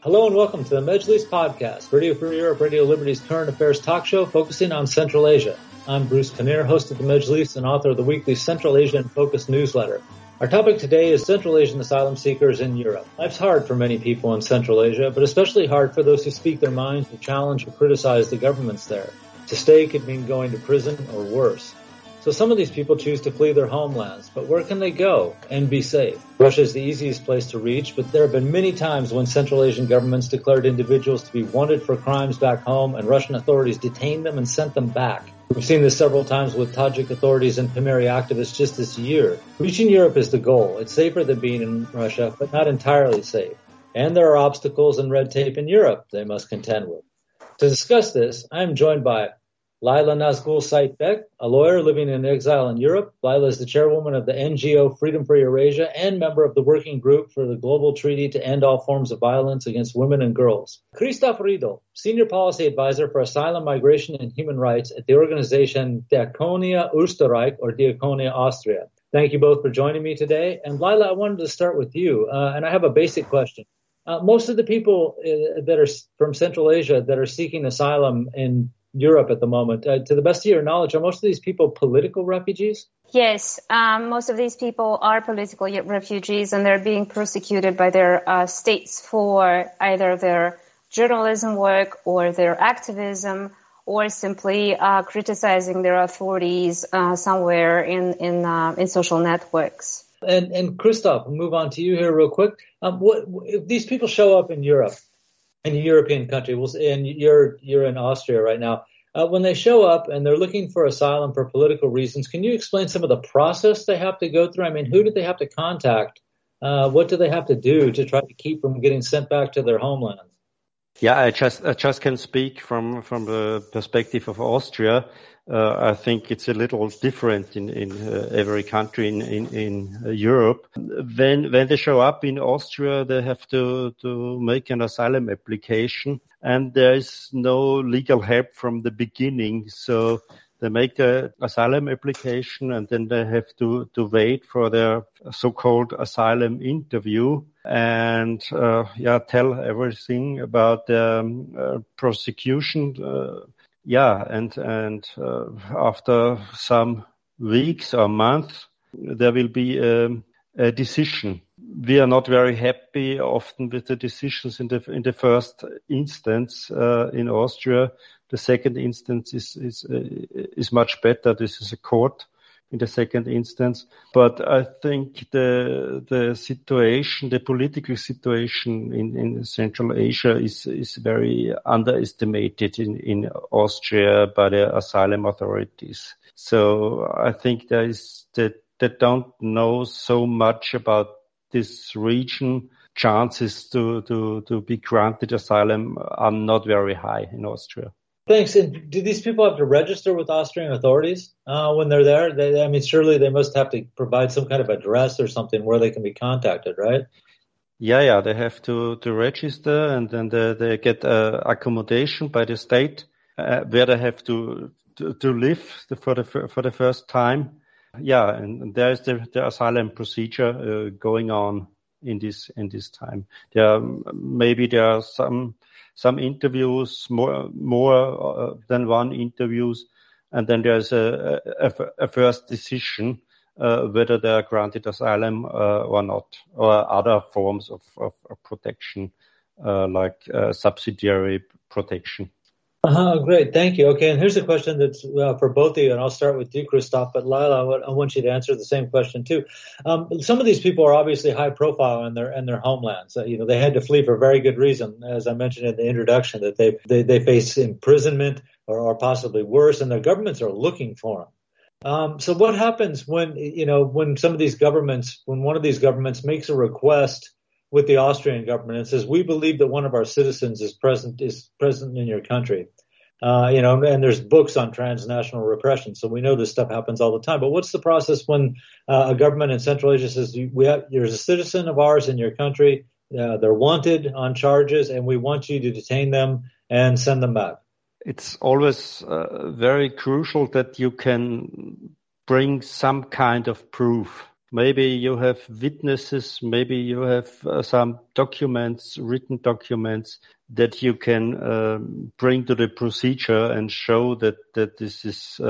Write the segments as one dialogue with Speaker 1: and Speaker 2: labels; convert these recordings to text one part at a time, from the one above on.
Speaker 1: Hello and welcome to the Mejlis Podcast, Radio Free Europe, Radio Liberty's current affairs talk show focusing on Central Asia. I'm Bruce Kinnear, host of the Mejlis and author of the weekly Central Asian Focus newsletter. Our topic today is Central Asian asylum seekers in Europe. Life's hard for many people in Central Asia, but especially hard for those who speak their minds, who challenge or criticize the governments there. To stay could mean going to prison or worse. So some of these people choose to flee their homelands, but where can they go and be safe? Russia is the easiest place to reach, but there have been many times when Central Asian governments declared individuals to be wanted for crimes back home and Russian authorities detained them and sent them back. We've seen this several times with Tajik authorities and Pamiri activists just this year. Reaching Europe is the goal. It's safer than being in Russia, but not entirely safe. And there are obstacles and red tape in Europe they must contend with. To discuss this, I am joined by Layla Nazgul Saitbek, a lawyer living in exile in Europe. Layla is the chairwoman of the NGO Freedom for Eurasia and member of the Working Group for the Global Treaty to End All Forms of Violence Against Women and Girls. Christoph Riedel, Senior Policy Advisor for Asylum, Migration and Human Rights at the organization Diakonia Österreich or Diakonia Austria. Thank you both for joining me today. And Layla, I wanted to start with you, and I have a basic question. Most of the people that are from Central Asia that are seeking asylum in Europe at the moment, to the best of your knowledge, are most of these people political refugees?
Speaker 2: Yes, most of these people are political refugees, and they're being persecuted by their states for either their journalism work or their activism, or simply criticizing their authorities somewhere in social networks.
Speaker 1: And Christoph, we'll move on to you here real quick. If these people show up in Europe, in a European country, and you're in Austria right now, when they show up and they're looking for asylum for political reasons, can you explain some of the process they have to go through? I mean, who do they have to contact? What do they have to do to try to keep them getting sent back to their homelands?
Speaker 3: Yeah, I just can speak from the perspective of Austria. I think it's a little different in every country in Europe. When they show up in Austria, they have to make an asylum application, and there is no legal help from the beginning. So they make the asylum application, and then they have to wait for their so-called asylum interview and tell everything about the prosecution. And after some weeks or months, there will be a decision. We are not very happy often with the decisions in the first instance in Austria. The second instance is much better. This is a court in the second instance. But I think the situation, the political situation in Central Asia is very underestimated in Austria by the asylum authorities. So I think they don't know so much about this region. Chances to be granted asylum are not very high in Austria.
Speaker 1: Thanks. And do these people have to register with Austrian authorities when they're there? Surely they must have to provide some kind of address or something where they can be contacted, right?
Speaker 3: Yeah, they have to register, and then they get accommodation by the state where they have to live for the first time. Yeah, and there is the asylum procedure going on in this time. There are some interviews, more than one interviews, and then there's a first decision whether they are granted asylum or not, or other forms of protection like subsidiary protection.
Speaker 1: Great, thank you. Okay, and here's a question that's for both of you, and I'll start with you, Christoph, but Layla, I want you to answer the same question too. Some of these people are obviously high profile in their homelands. They had to flee for very good reason, as I mentioned in the introduction, that they face imprisonment or possibly worse, and their governments are looking for them. So what happens when one of these governments makes a request with the Austrian government and says, we believe that one of our citizens is present in your country. And there's books on transnational repression. So we know this stuff happens all the time. But what's the process when a government in Central Asia says, you're a citizen of ours in your country, they're wanted on charges, and we want you to detain them and send them back?
Speaker 3: It's always very crucial that you can bring some kind of proof Maybe you have witnesses, maybe you have some documents, written documents that you can bring to the procedure and show that this is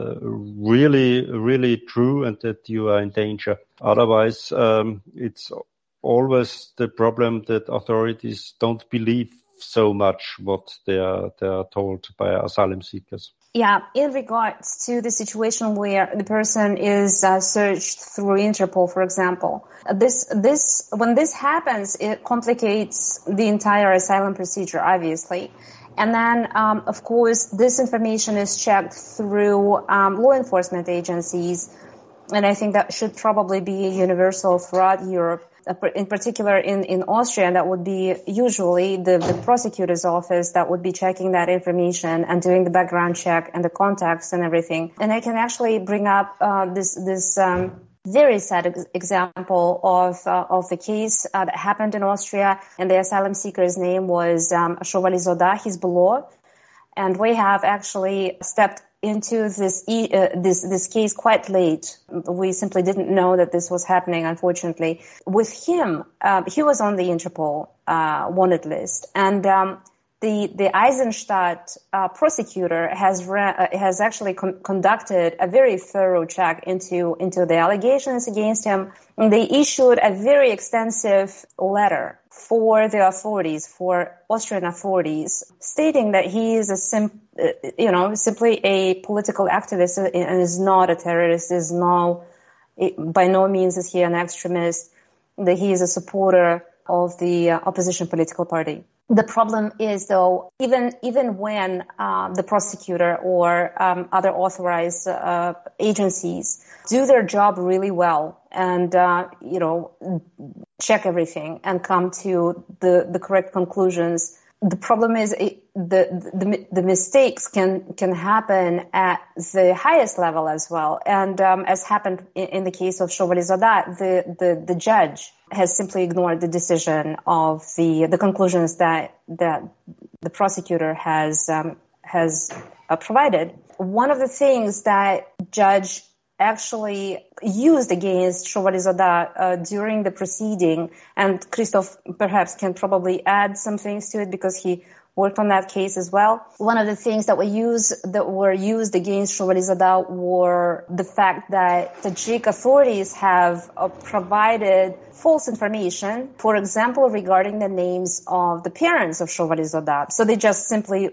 Speaker 3: really true and that you are in danger. Otherwise, it's always the problem that authorities don't believe so much what they are told by asylum seekers.
Speaker 2: Yeah, in regards to the situation where the person is searched through Interpol, for example, when this happens, it complicates the entire asylum procedure, obviously. And then, of course, this information is checked through law enforcement agencies, and I think that should probably be universal throughout Europe. In particular, in Austria, that would be usually the prosecutor's office that would be checking that information and doing the background check and the contacts and everything. And I can actually bring up this very sad example of the case that happened in Austria, and the asylum seeker's name was Shovali Zoda, Hizbullah, and we have actually stepped into this case quite late. We simply didn't know that this was happening, unfortunately. With him, he was on the Interpol wanted list, and the Eisenstadt prosecutor has actually conducted a very thorough check into the allegations against him. And they issued a very extensive letter for the authorities, for Austrian authorities, stating that he is simply a political activist and is not a terrorist, by no means is he an extremist, that he is a supporter of the opposition political party. The problem is, though, even when the prosecutor or other authorized agencies do their job really well and check everything and come to the correct conclusions, the problem is the mistakes can happen at the highest level as well. And as happened in the case of Shovali Zoda, the judge has simply ignored the decision of the conclusions that the prosecutor has provided. One of the things that judge actually used against Shovali Zoda during the proceeding, and Christoph perhaps can probably add some things to it because he worked on that case as well. One of the things that were used against Shovali Zoda were the fact that Tajik authorities have provided false information, for example, regarding the names of the parents of Shovali Zoda. So they just simply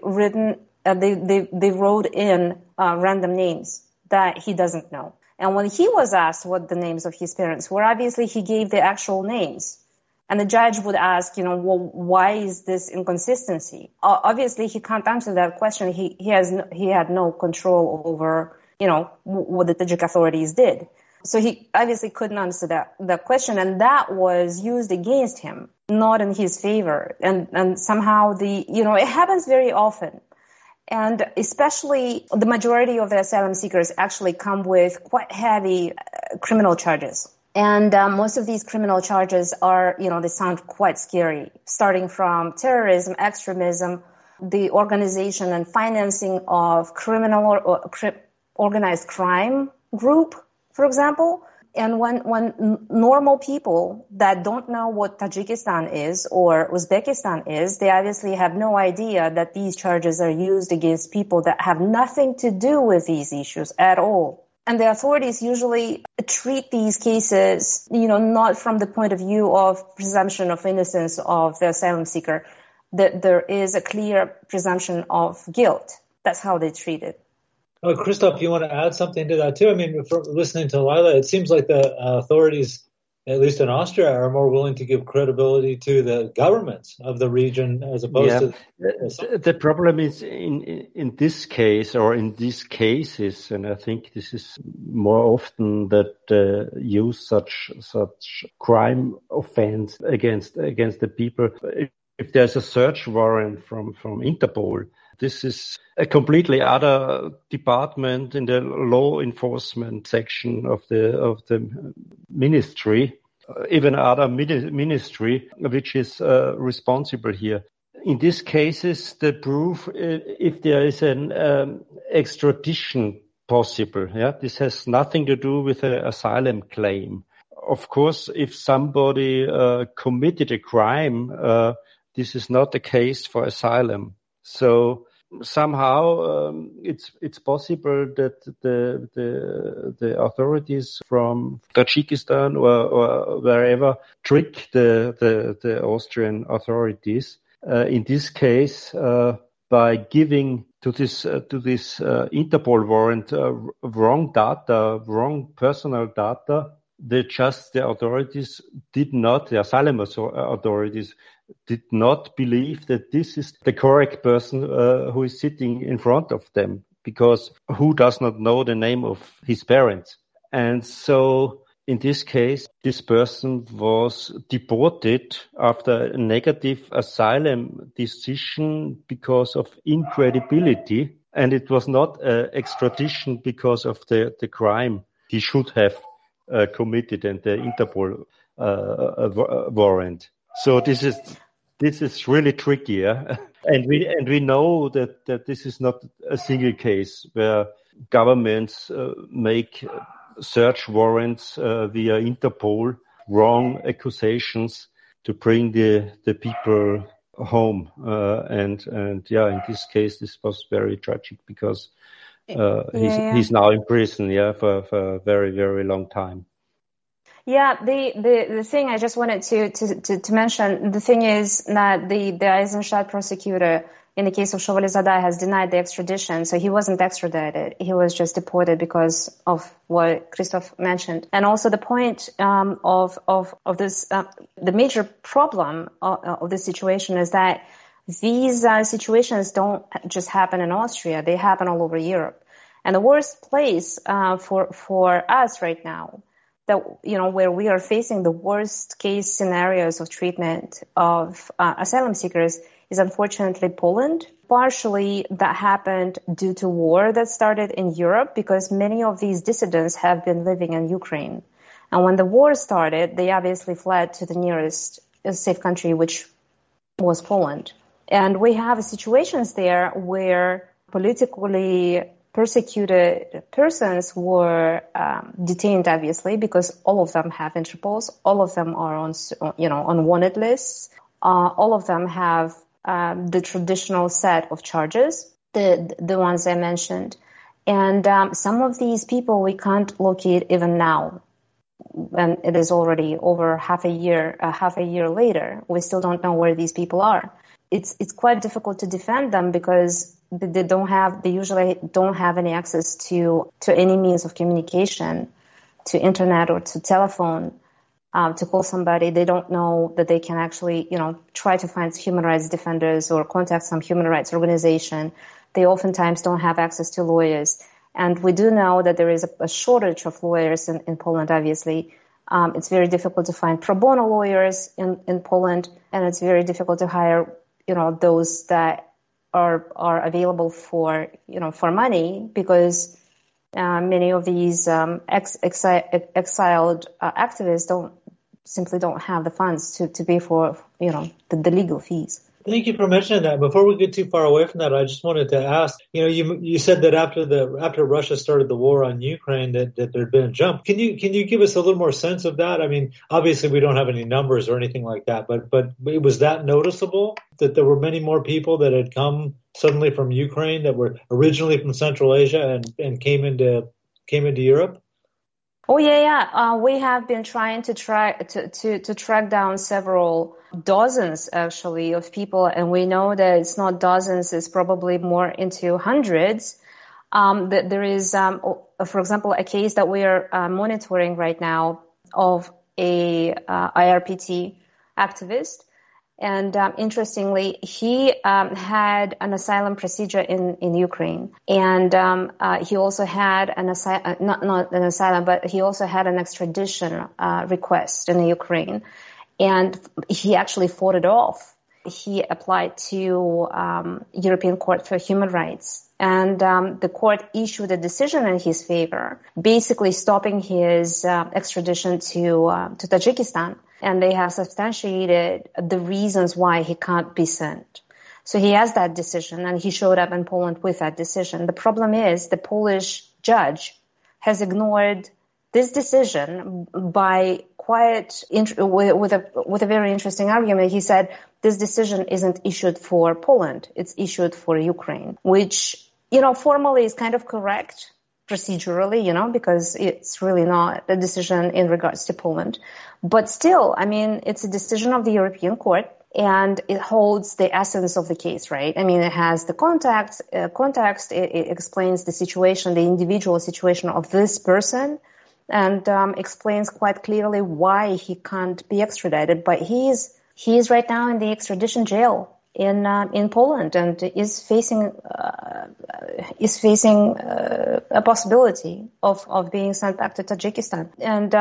Speaker 2: they wrote in random names that he doesn't know. And when he was asked what the names of his parents were, obviously he gave the actual names. And the judge would ask, well, why is this inconsistency? Obviously, he can't answer that question. He had no control over, what the Tajik authorities did. So he obviously couldn't answer that question, and that was used against him, not in his favor. And somehow it happens very often. And especially the majority of the asylum seekers actually come with quite heavy criminal charges. And most of these criminal charges are, they sound quite scary, starting from terrorism, extremism, the organization and financing of criminal or organized crime group, for example. And when normal people that don't know what Tajikistan is or Uzbekistan is, they obviously have no idea that these charges are used against people that have nothing to do with these issues at all. And the authorities usually treat these cases, not from the point of view of presumption of innocence of the asylum seeker, that there is a clear presumption of guilt. That's how they treat it.
Speaker 1: Oh, Christoph, you want to add something to that too? I mean, from listening to Lila, it seems like the authorities, at least in Austria, are more willing to give credibility to the governments of the region as opposed to...
Speaker 3: The problem is in this case or in these cases, and I think this is more often that use such crime offense against the people. If there's a search warrant from Interpol, this is a completely other department in the law enforcement section of the ministry, even other ministry, which is responsible here. In these cases, the proof, if there is an extradition possible, this has nothing to do with an asylum claim. of course, if somebody committed a crime, this is not the case for asylum. So somehow it's possible that the authorities from Tajikistan or wherever trick the Austrian authorities. In this case, by giving to this Interpol warrant wrong data, wrong personal data, the authorities did not, the asylum authorities did not believe that this is the correct person who is sitting in front of them, because who does not know the name of his parents? And so in this case, this person was deported after a negative asylum decision because of incredibility. And it was not extradition because of the crime he should have committed and the Interpol warrant. So this is really tricky, yeah? and we know that this is not a single case where governments make search warrants via Interpol, wrong accusations to bring the people home. And in this case, this was very tragic because he's now in prison, for a very, very long time.
Speaker 2: Yeah, the thing I just wanted to mention, the thing is that the Eisenstadt prosecutor in the case of Shovalizadeh has denied the extradition, so he wasn't extradited. He was just deported because of what Christoph mentioned. And also the point of this, the major problem of this situation is that these situations don't just happen in Austria; they happen all over Europe. And the worst place for us right now, where we are facing the worst case scenarios of treatment of asylum seekers, is unfortunately Poland. Partially that happened due to war that started in Europe, because many of these dissidents have been living in Ukraine. And when the war started, they obviously fled to the nearest safe country, which was Poland. And we have situations there where politically persecuted persons were detained, obviously, because all of them have Interpols, all of them are on wanted lists, all of them have the traditional set of charges, the ones I mentioned, and some of these people we can't locate even now, and it is already over half a year later. We still don't know where these people are. It's quite difficult to defend them because they usually don't have any access to any means of communication, to internet or to telephone, to call somebody. They don't know that they can actually, try to find human rights defenders or contact some human rights organization. They oftentimes don't have access to lawyers. And we do know that there is a shortage of lawyers in Poland, obviously. It's very difficult to find pro bono lawyers in Poland, and it's very difficult to hire, those that are available for money, because many of these exiled activists simply don't have the funds to pay for the legal fees.
Speaker 1: Thank you for mentioning that. Before we get too far away from that, I just wanted to ask, you said that after Russia started the war on Ukraine that there'd been a jump. Can you give us a little more sense of that? I mean, obviously we don't have any numbers or anything like that, but was that noticeable that there were many more people that had come suddenly from Ukraine that were originally from Central Asia and came into Europe?
Speaker 2: Oh yeah. We have been trying to track down several dozens actually of people, and we know that it's not dozens; it's probably more into hundreds. There is, for example, a case that we are monitoring right now of a IRPT activist. And interestingly, he had an asylum procedure in Ukraine, and he also had not an asylum, but he also had an extradition request in Ukraine, and he actually fought it off. He applied to European Court for Human Rights, and the court issued a decision in his favor, basically stopping his extradition to Tajikistan. And they have substantiated the reasons why he can't be sent. So he has that decision, and he showed up in Poland with that decision. The problem is the Polish judge has ignored this decision by with a very interesting argument. He said this decision isn't issued for Poland, it's issued for Ukraine, which, formally is kind of correct procedurally, because it's really not a decision in regards to Poland. But still, it's a decision of the European Court, and it holds the essence of the case, right? It has the context, it explains the situation, the individual situation of this person, and explains quite clearly why he can't be extradited. But he is right now in the extradition jail in Poland, and is facing a possibility of being sent back to Tajikistan. And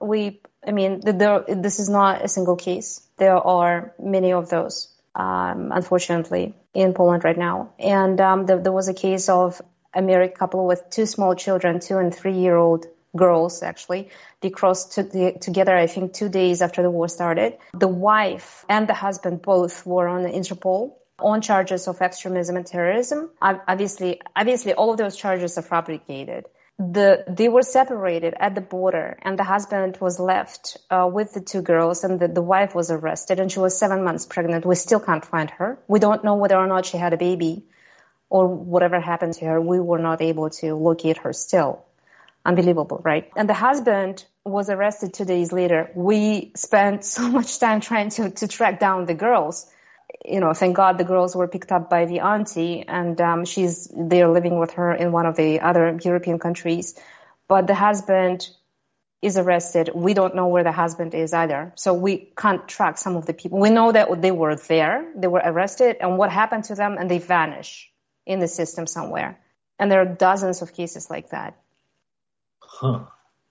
Speaker 2: this is not a single case. There are many of those, unfortunately, in Poland right now. And there was a case of a married couple with two small children, 2 and 3-year-old girls, actually. They crossed together, I think, 2 days after the war started. The wife and the husband both were on Interpol on charges of extremism and terrorism. Obviously, all of those charges are fabricated. They were separated at the border, and the husband was left with the 2 girls, and the wife was arrested, and she was 7 months pregnant. We still can't find her. We don't know whether or not she had a baby or whatever happened to her. We were not able to locate her still. Unbelievable, right? And the husband was arrested 2 days later. We spent so much time trying to track down the girls. Thank God the girls were picked up by the auntie, and they're living with her in one of the other European countries. But the husband is arrested. We don't know where the husband is either. So we can't track some of the people. We know that they were there, they were arrested, and what happened to them, and they vanish in the system somewhere. And there are dozens of cases like that.
Speaker 1: Huh.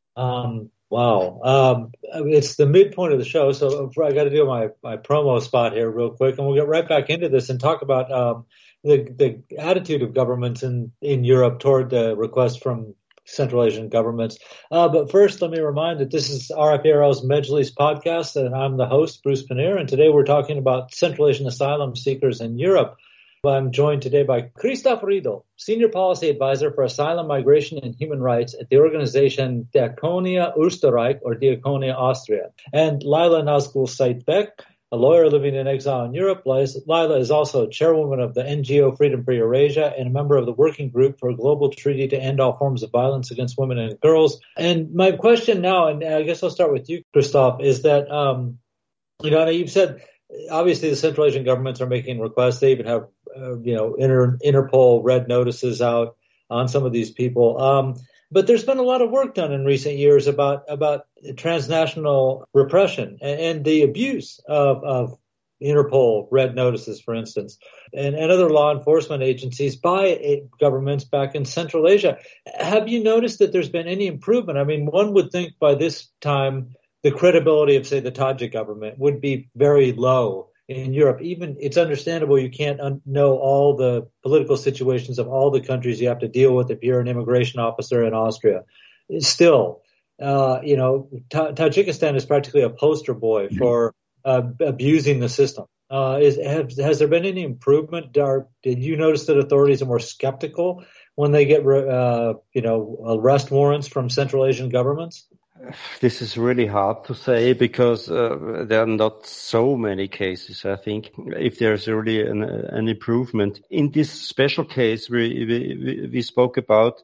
Speaker 1: Wow. It's the midpoint of the show, so I got to do my promo spot here real quick, and we'll get right back into this and talk about the attitude of governments in Europe toward the request from Central Asian governments. But first, let me remind that this is RFARL's Mejlis podcast, and I'm the host, Bruce Pannier, and today we're talking about Central Asian asylum seekers in Europe. I'm joined today by Christoph Riedel, Senior Policy Advisor for Asylum, Migration, and Human Rights at the organization Diakonia Österreich, or Diakonia Austria, and Laila Nazgul Saitbek, a lawyer living in exile in Europe. Laila is also chairwoman of the NGO Freedom for Eurasia and a member of the Working Group for a Global Treaty to End All Forms of Violence Against Women and Girls. And my question now, and I guess I'll start with you, Christoph, is that, you've said, obviously, the Central Asian governments are making requests. They even have, Interpol red notices out on some of these people. But there's been a lot of work done in recent years about transnational repression and the abuse of Interpol red notices, for instance, and other law enforcement agencies by governments back in Central Asia. Have you noticed that there's been any improvement? One would think by this time the credibility of, say, the Tajik government would be very low in Europe. Even it's understandable you can't know all the political situations of all the countries you have to deal with if you're an immigration officer in Austria. Still, Tajikistan is practically a poster boy for abusing the system. Has there been any improvement? Did you notice that authorities are more skeptical when they get arrest warrants from Central Asian governments?
Speaker 3: This is really hard to say because there are not so many cases. I think if there's really an improvement in this special case we spoke about,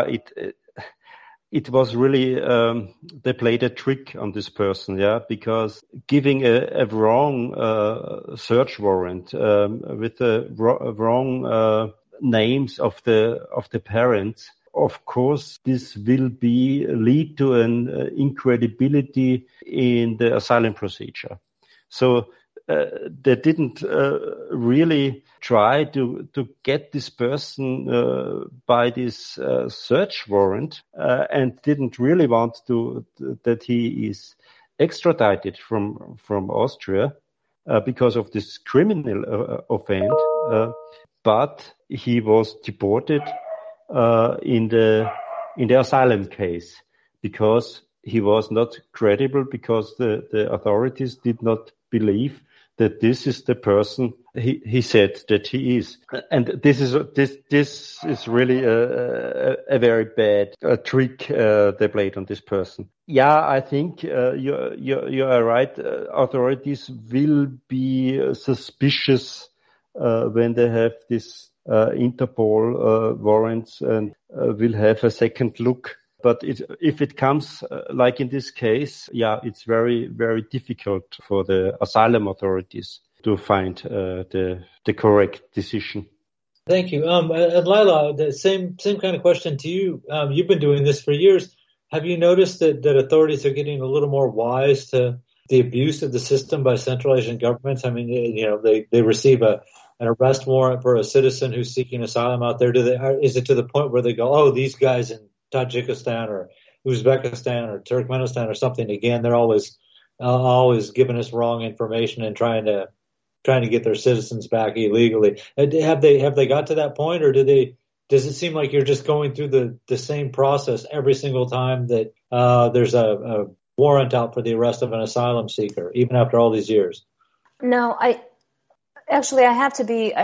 Speaker 3: it was really they played a trick on this person, because giving a wrong search warrant with the wrong names of the parents. Of course, this will lead to an incredibility in the asylum procedure. So they didn't really try to get this person by this search warrant and didn't really want that he is extradited from Austria because of this criminal offense. But he was deported in the asylum case because he was not credible, because the authorities did not believe that this is the person he said that he is. And this is really a very bad trick they played on this person. Yeah, I think you are right. Authorities will be suspicious when they have this Interpol warrants and will have a second look. But if it comes like in this case, yeah, it's very, very difficult for the asylum authorities to find the correct decision.
Speaker 1: Thank you. And Laila, the same kind of question to you. You've been doing this for years. Have you noticed that authorities are getting a little more wise to the abuse of the system by Central Asian governments? I mean, they receive an arrest warrant for a citizen who's seeking asylum out there. Is it to the point where they go, oh, these guys in Tajikistan or Uzbekistan or Turkmenistan or something? Again, they're always giving us wrong information and trying to get their citizens back illegally. Have they got to that point, or does it seem like you're just going through the same process every single time that there's a warrant out for the arrest of an asylum seeker, even after all these years?
Speaker 2: No, I have to be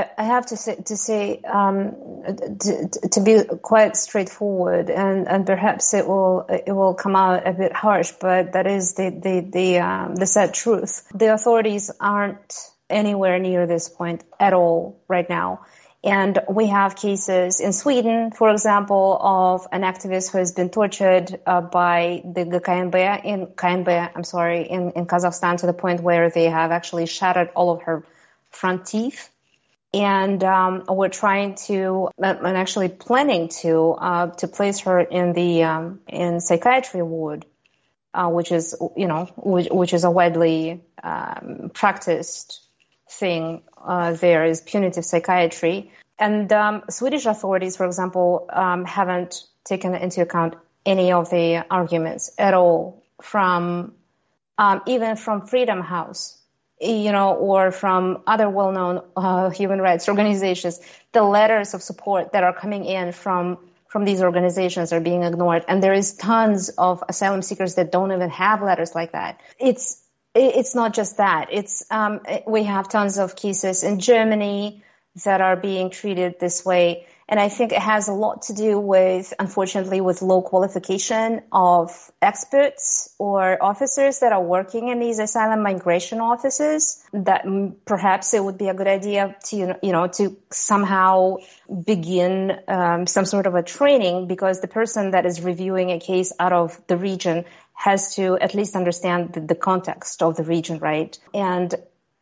Speaker 2: quite straightforward, and perhaps it will come out a bit harsh, but that is the sad truth. The authorities aren't anywhere near this point at all right now. And we have cases in Sweden, for example, of an activist who has been tortured by the KNB in Kazakhstan, to the point where they have actually shattered all of her front teeth. And we're trying to, and actually planning to place her in psychiatry ward, which is a widely practiced thing there, is punitive psychiatry. And Swedish authorities, for example, haven't taken into account any of the arguments at all from even from Freedom House, or from other well-known human rights organizations. The letters of support that are coming in from these organizations are being ignored, and there is tons of asylum seekers that don't even have letters like that. It's not just that. We have tons of cases in Germany that are being treated this way. And I think it has a lot to do with, unfortunately, with low qualification of experts or officers that are working in these asylum migration offices. That perhaps it would be a good idea to somehow begin some sort of a training, because the person that is reviewing a case out of the region has to at least understand the context of the region, right? And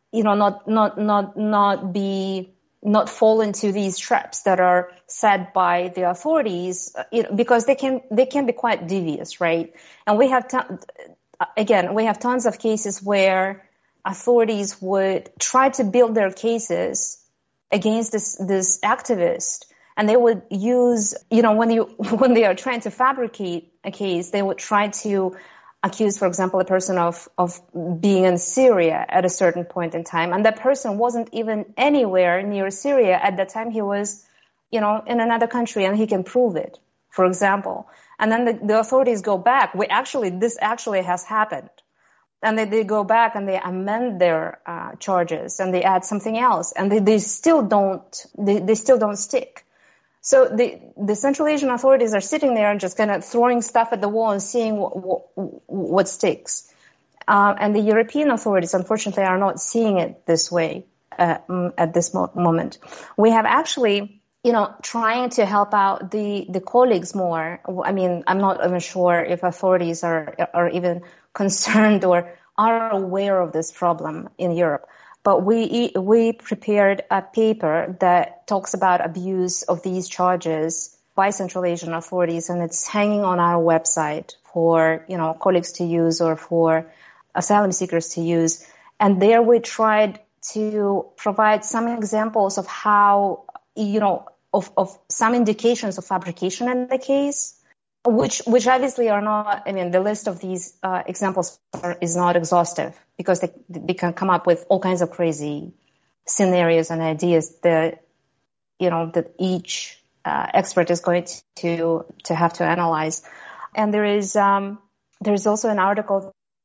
Speaker 2: not fall into these traps that are set by the authorities, because they can be quite devious, right? And we have tons of cases where authorities would try to build their cases against this activist, and they would use, when they are trying to fabricate a case, they would try to accuse, for example, a person of being in Syria at a certain point in time, and that person wasn't even anywhere near Syria at the time. He was, in another country, and he can prove it, for example. And then the authorities go back. This actually has happened. And they go back and they amend their charges, and they add something else, and they still don't stick. So the Central Asian authorities are sitting there and just kind of throwing stuff at the wall and seeing what sticks. And the European authorities, unfortunately, are not seeing it this way at this moment. We have actually, trying to help out the colleagues more. I mean, I'm not even sure if authorities are even concerned or are aware of this problem in Europe. But we prepared a paper that talks about abuse of these charges by Central Asian authorities, and it's hanging on our website for colleagues to use or for asylum seekers to use. And there we tried to provide some examples of how of some indications of fabrication in the case, which obviously are not. I mean, the list of these examples is not exhaustive, because they can come up with all kinds of crazy scenarios and ideas that that each expert is going to have to analyze. And there's also an article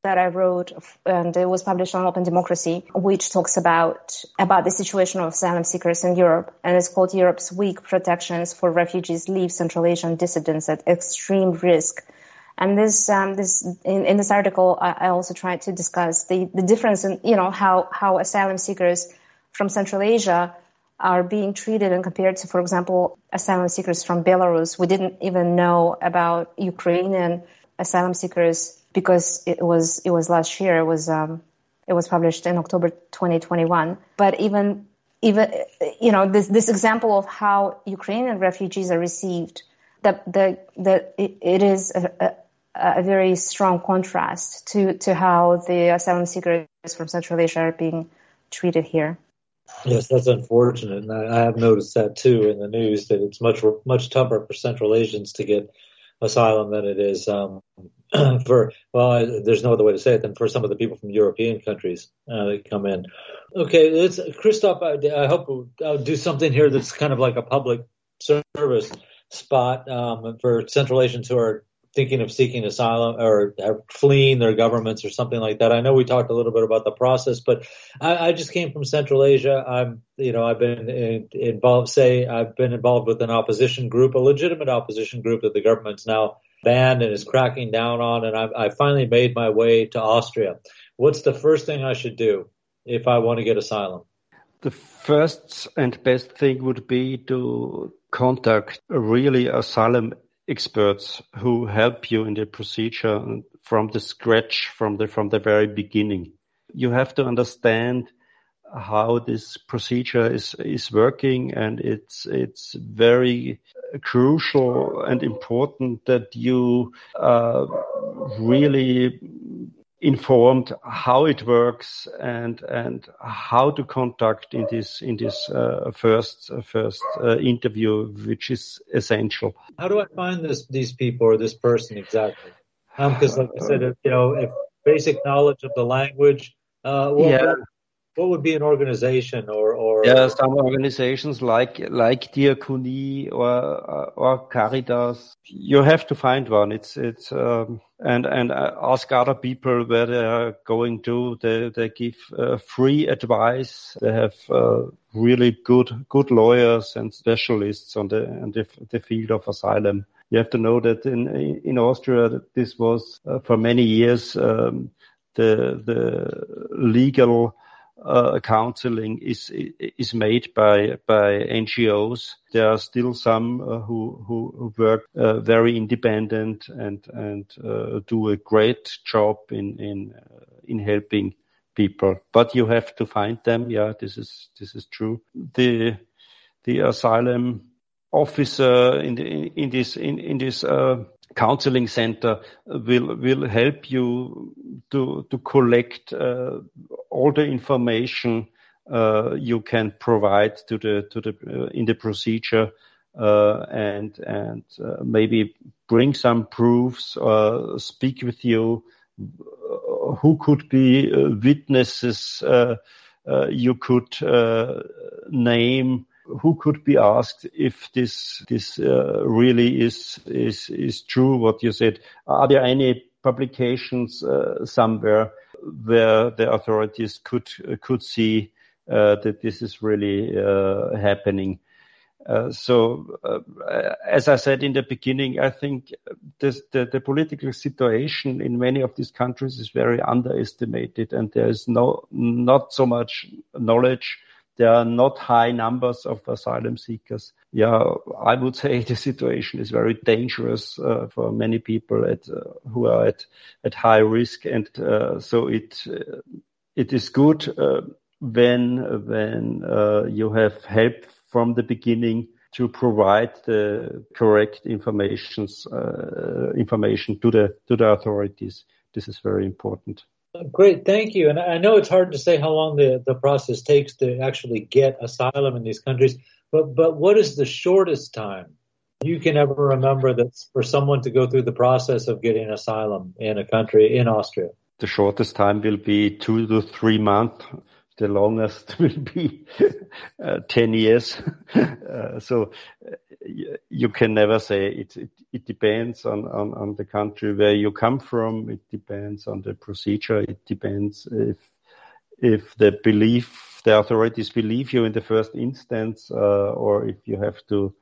Speaker 2: that I wrote, and it was published on Open Democracy, which talks about the situation of asylum seekers in Europe, and it's called Europe's Weak Protections for Refugees Leave Central Asian Dissidents at Extreme Risk. And in this article, I also tried to discuss the difference in, how asylum seekers from Central Asia are being treated and compared to, for example, asylum seekers from Belarus. We didn't even know about Ukrainian asylum seekers because it was last year. It was published in October 2021. But even this example of how Ukrainian refugees are received, it is a very strong contrast to how the asylum seekers from Central Asia are being treated here.
Speaker 1: Yes, that's unfortunate, and I have noticed that too in the news, that it's much tougher for Central Asians to get asylum than it is there's no other way to say it than for some of the people from European countries that come in. Okay, Christoph, I hope I'll do something here that's kind of like a public service spot for Central Asians who are thinking of seeking asylum or fleeing their governments or something like that. I know we talked a little bit about the process, but I just came from Central Asia. I've been involved with an opposition group, a legitimate opposition group that the government's now banned and is cracking down on. And I finally made my way to Austria. What's the first thing I should do if I want to get asylum?
Speaker 3: The first and best thing would be to contact really asylum experts who help you in the procedure from the scratch, from the very beginning. You have to understand how this procedure is working, and it's very crucial and important that you really informed how it works and how to conduct in this first interview, which is essential.
Speaker 1: How do I find these people or this person exactly? Because, like I said, if basic knowledge of the language, what would be an organization or
Speaker 3: some organizations like Diakonie or Caritas. You have to find one. It's and ask other people where they are going to. They give free advice. They have really good lawyers and specialists on the field of asylum. You have to know that in Austria, this was for many years the legal counseling is made by NGOs. There are still some who work very independent and do a great job in helping people. But you have to find them. Yeah, this is true. The asylum officer in this counseling center will help you to collect all the information you can provide to the in the procedure and maybe bring some proofs or speak with you. Who could be witnesses you could name? Who could be asked if this really is true what you said? Are there any publications somewhere where the authorities could see that this is really happening? So as I said in the beginning, I think the political situation in many of these countries is very underestimated, and there is not so much knowledge. There are not high numbers of asylum seekers. Yeah, I would say the situation is very dangerous for many people who are at high risk, and so it is good when you have help from the beginning to provide the correct information to the authorities. This is very important.
Speaker 1: Great, thank you. And I know it's hard to say how long the process takes to actually get asylum in these countries, but what is the shortest time you can ever remember that's for someone to go through the process of getting asylum in a country in Austria?
Speaker 3: The shortest time will be 2 to 3 months. the longest will be 10 years. So you can never say. It depends on the country where you come from. It depends on the procedure. It depends if the authorities believe you in the first instance, or if you have to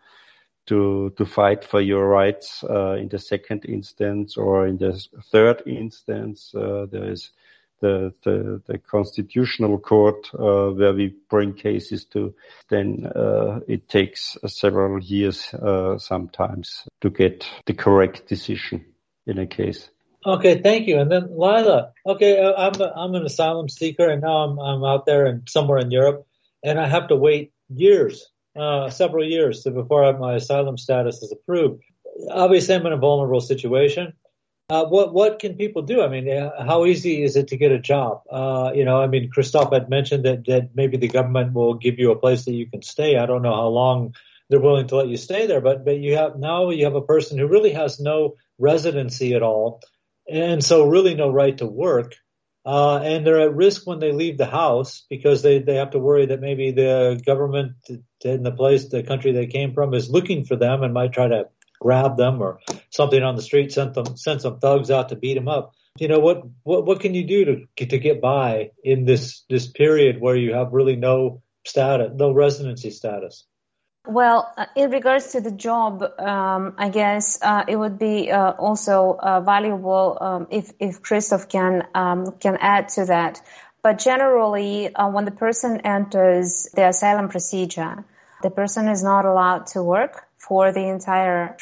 Speaker 3: fight for your rights in the second instance, or in the third instance. There is the constitutional court where we bring cases to. Then it takes several years sometimes to get the correct decision in a case.
Speaker 1: Okay, thank you. And then Lila, okay, I'm an asylum seeker, and now I'm out there and somewhere in Europe, and I have to wait years, several years before my asylum status is approved. Obviously, I'm in a vulnerable situation. What can people do? I mean, how easy is it to get a job? Christoph had mentioned that maybe the government will give you a place that you can stay. I don't know how long they're willing to let you stay there, but you have a person who really has no residency at all, and so really no right to work. And they're at risk when they leave the house because they have to worry that maybe the government in the country they came from is looking for them and might try to grab them, or something on the street, send some thugs out to beat them up. What can you do to get by in this period where you have really no residency status?
Speaker 2: Well, in regards to the job, I guess it would be also valuable if Christoph can add to that. But generally, when the person enters the asylum procedure, the person is not allowed to work throughout the entire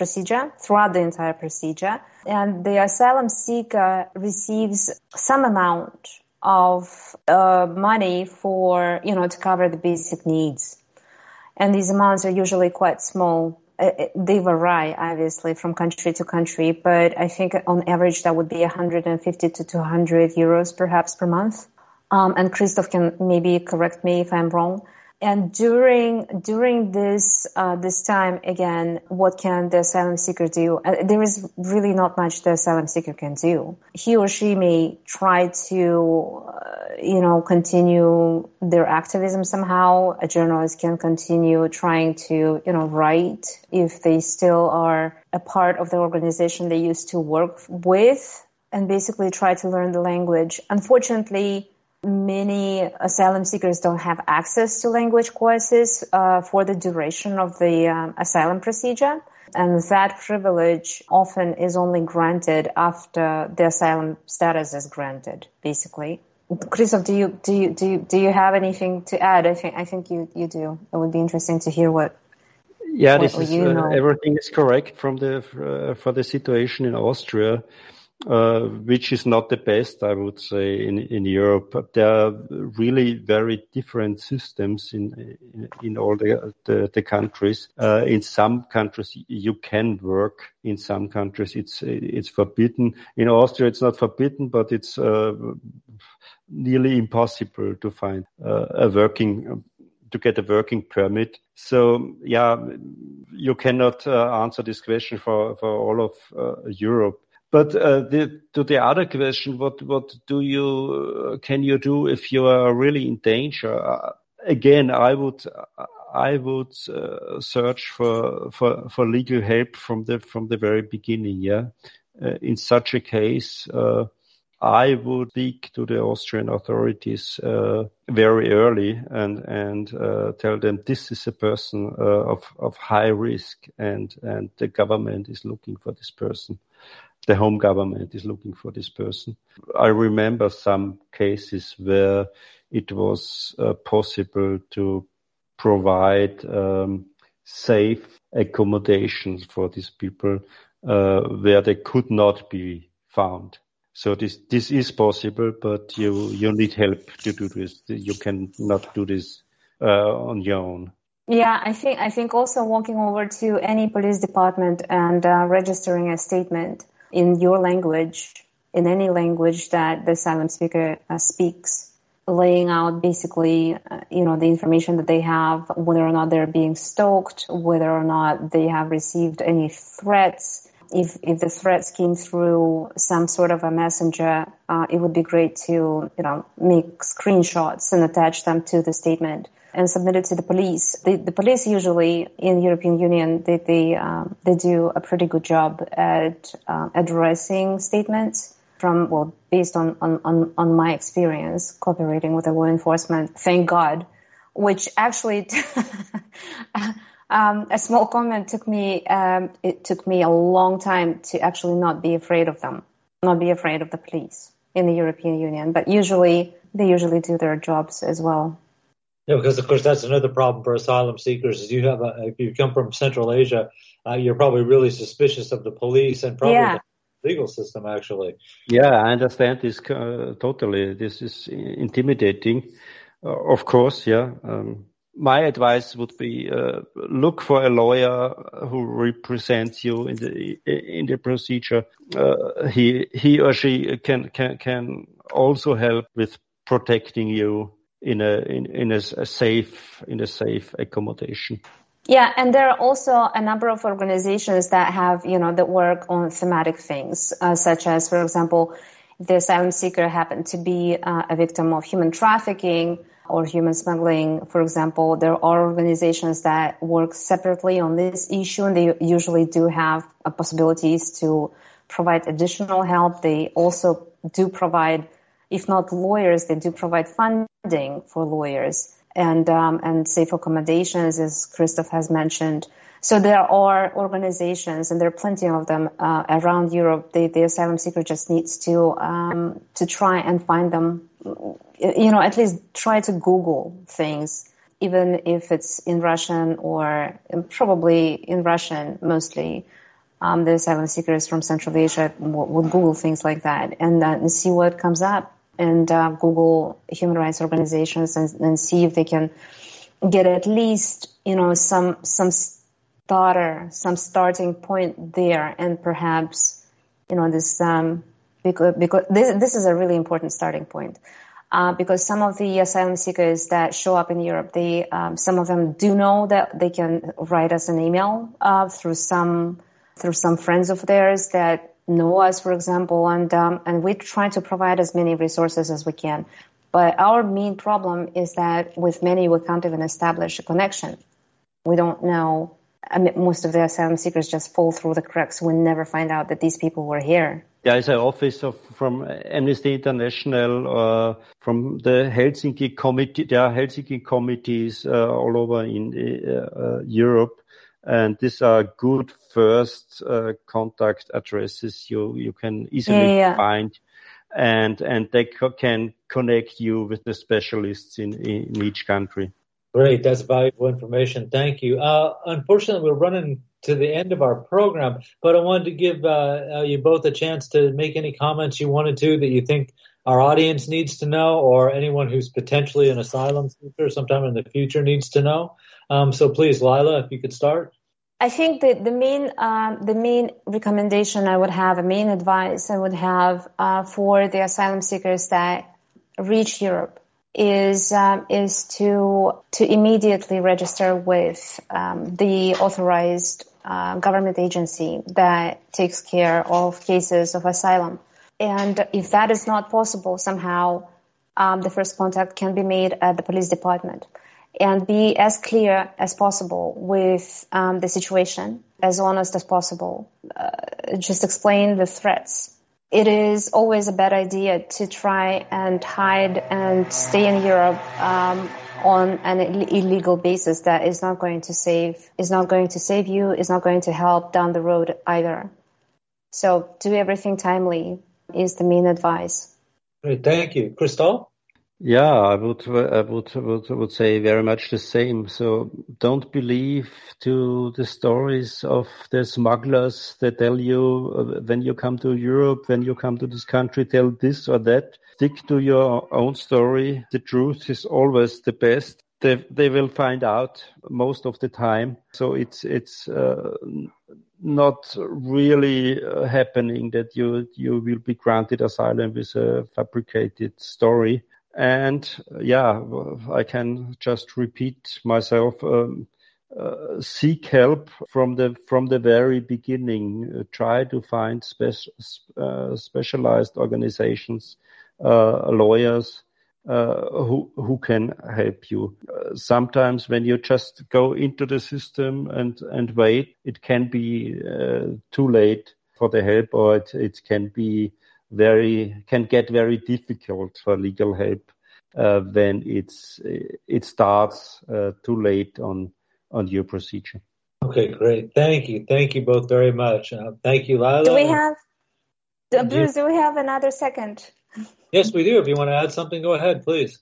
Speaker 2: procedure, and the asylum seeker receives some amount of money to cover the basic needs. And these amounts are usually quite small. They vary, obviously, from country to country, but I think on average that would be 150 to 200 euros perhaps per month. And Christoph can maybe correct me if I'm wrong. And during this time, again, what can the asylum seeker do? There is really not much the asylum seeker can do. He or she may try to, continue their activism somehow. A journalist can continue trying to, write if they still are a part of the organization they used to work with, and basically try to learn the language. Unfortunately, many asylum seekers don't have access to language courses for the duration of the asylum procedure, and that privilege often is only granted after the asylum status is granted. Basically, Christoph, do you have anything to add? I think you do. It would be interesting to hear what.
Speaker 3: Yeah, everything is correct for the situation in Austria. Which is not the best, I would say, in Europe. There are really very different systems in all the countries. In some countries you can work. In some countries it's forbidden. In Austria it's not forbidden, but it's nearly impossible to find to get a working permit. So, you cannot answer this question for all of Europe. But to the other question, what can you do if you are really in danger? Again, I would search for legal help from the very beginning. Yeah, in such a case, I would speak to the Austrian authorities very early and tell them this is a person of high risk, and the government is looking for this person. The home government is looking for this person. I remember some cases where it was possible to provide safe accommodations for these people where they could not be found. So this is possible, but you need help to do this. You cannot do this on your own.
Speaker 2: Yeah, I think also walking over to any police department and registering a statement in your language, in any language that the asylum seeker speaks, laying out basically, the information that they have, whether or not they're being stalked, whether or not they have received any threats, if the threats came through some sort of a messenger, it would be great to, make screenshots and attach them to the statement and submit it to the police. The police usually in the European Union, they do a pretty good job at addressing statements based on my experience cooperating with the law enforcement. Thank God, which actually, a small comment took me a long time to actually not be afraid of them, not be afraid of the police in the European Union. But they usually do their jobs as well.
Speaker 1: Yeah, because of course that's another problem for asylum seekers. Is if you come from Central Asia, you're probably really suspicious of the police and probably the legal system. Actually,
Speaker 3: yeah, I understand this totally. This is intimidating, of course. Yeah, my advice would be look for a lawyer who represents you in the procedure. He or she can also help with protecting you in a safe accommodation.
Speaker 2: Yeah, and there are also a number of organizations that have, that work on thematic things, such as, for example, if the asylum seeker happened to be a victim of human trafficking or human smuggling, for example, there are organizations that work separately on this issue, and they usually do have possibilities to provide additional help. They also do provide, if not lawyers, they do provide funding for lawyers and safe accommodations, as Christoph has mentioned. So there are organizations, and there are plenty of them around Europe. The asylum seeker just needs to try and find them. At least try to Google things, even if it's in Russian or probably in Russian mostly. The asylum seekers from Central Asia would Google things like that and see what comes up, and Google human rights organizations and see if they can get at least some starting point there, and perhaps this because this is a really important starting point. Because some of the asylum seekers that show up in Europe, some of them do know that they can write us an email through some friends of theirs that know us, for example, and we try to provide as many resources as we can. But our main problem is that with many we can't even establish a connection. We don't know. Most of the asylum seekers just fall through the cracks. We never find out that these people were here.
Speaker 3: There is an office from Amnesty International, from the Helsinki Committee. There are Helsinki committees all over in Europe, and these are good first contact addresses you can easily find, and they can connect you with the specialists in each country.
Speaker 1: Great, that's valuable information. Thank you. Unfortunately, we're running to the end of our program, but I wanted to give you both a chance to make any comments you wanted to that you think our audience needs to know, or anyone who's potentially an asylum seeker sometime in the future needs to know. So please, Lila, if you could start.
Speaker 2: I think that the main recommendation I would have, a main advice I would have for the asylum seekers that reach Europe is to immediately register with the authorized government agency that takes care of cases of asylum. And if that is not possible, somehow the first contact can be made at the police department, and be as clear as possible with the situation, as honest as possible. Just explain the threats. It is always a bad idea to try and hide and stay in Europe on an illegal basis. That is not going to save you, is not going to help down the road either. So do everything timely is the main advice.
Speaker 1: Great, thank you. Christoph?
Speaker 3: Yeah, I would say very much the same. So don't believe to the stories of the smugglers that tell you when you come to Europe, when you come to this country, tell this or that. Stick to your own story. The truth is always the best. They will find out most of the time. So it's not really happening that you will be granted asylum with a fabricated story. And yeah, I can just repeat myself. seek help from the very beginning. Try to find specialized organizations, lawyers who can help you. Sometimes when you just go into the system and wait, it can be too late for the help, or it can get very difficult for legal help when it starts too late on your procedure.
Speaker 1: Okay, great. Thank you both very much. Thank you, Lila.
Speaker 2: Bruce, do we have another second?
Speaker 1: Yes, we do. If you want to add something, go ahead, please.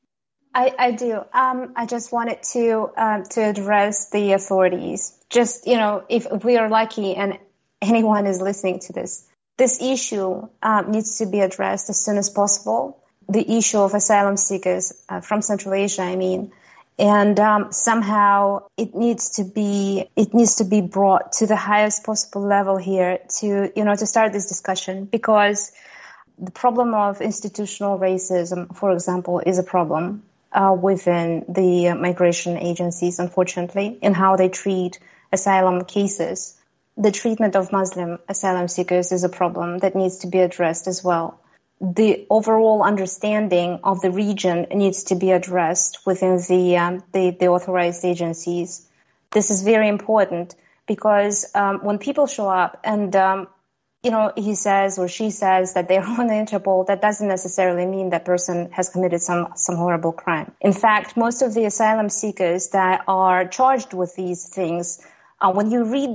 Speaker 2: I do. I just wanted to address the authorities. Just, if we are lucky and anyone is listening to this issue needs to be addressed as soon as possible. The issue of asylum seekers from Central Asia, and somehow it needs to be brought to the highest possible level here to start this discussion, because the problem of institutional racism, for example, is a problem within the migration agencies, unfortunately, in how they treat asylum cases. The treatment of Muslim asylum seekers is a problem that needs to be addressed as well. The overall understanding of the region needs to be addressed within the authorized agencies. This is very important because when people show up and he says or she says that they're on the Interpol, that doesn't necessarily mean that person has committed some horrible crime. In fact, most of the asylum seekers that are charged with these things, when you read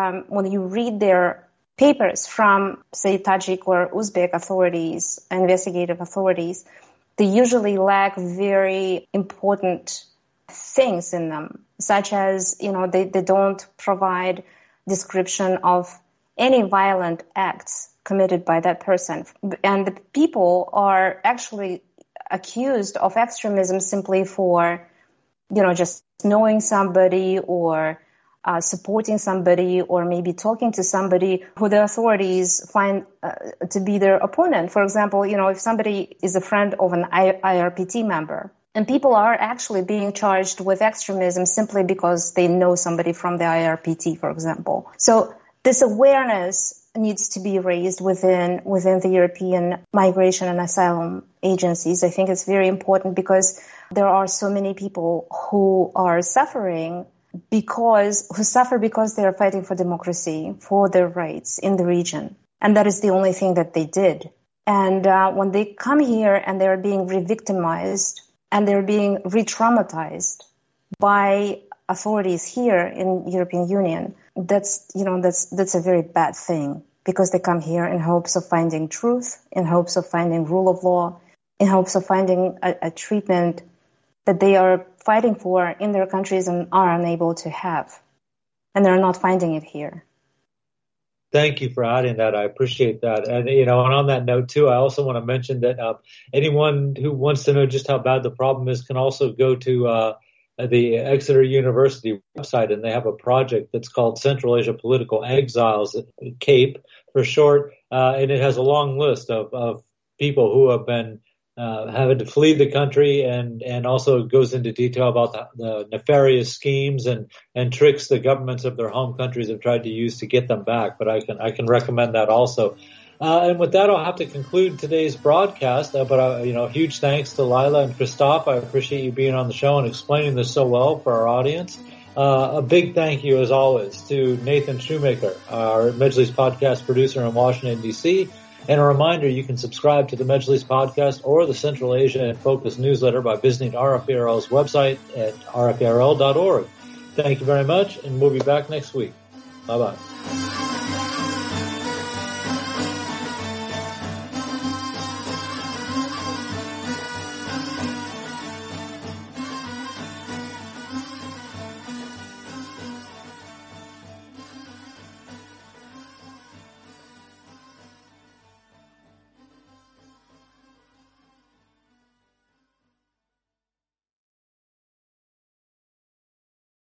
Speaker 2: their papers from, say, Tajik or Uzbek authorities, investigative authorities, they usually lack very important things in them, such as, they don't provide description of any violent acts committed by that person. And the people are actually accused of extremism simply for, just knowing somebody or supporting somebody, or maybe talking to somebody who the authorities find to be their opponent. For example, if somebody is a friend of an IRPT member, and people are actually being charged with extremism simply because they know somebody from the IRPT, for example. So this awareness needs to be raised within the European migration and asylum agencies. I think it's very important because there are so many people who are suffering because they are fighting for democracy, for their rights in the region. And that is the only thing that they did. And when they come here and they're being re-victimized and they're being re-traumatized by authorities here in European Union, that's a very bad thing, because they come here in hopes of finding truth, in hopes of finding rule of law, in hopes of finding a treatment that they are fighting for in their countries and are unable to have. And they're not finding it here.
Speaker 1: Thank you for adding that. I appreciate that. And, and on that note, too, I also want to mention that anyone who wants to know just how bad the problem is can also go to the Exeter University website, and they have a project that's called Central Asia Political Exiles, CAPE for short, and it has a long list of people who have been having to flee the country, and also goes into detail about the nefarious schemes and tricks the governments of their home countries have tried to use to get them back. But I can recommend that also. And with that, I'll have to conclude today's broadcast. But huge thanks to Lila and Christoph. I appreciate you being on the show and explaining this so well for our audience. A big thank you, as always, to Nathan Shoemaker, our Majlis podcast producer in Washington, D.C., and a reminder, you can subscribe to the Majlis podcast or the Central Asia in Focus newsletter by visiting RFARL's website at rfarl.org. Thank you very much, and we'll be back next week. Bye-bye.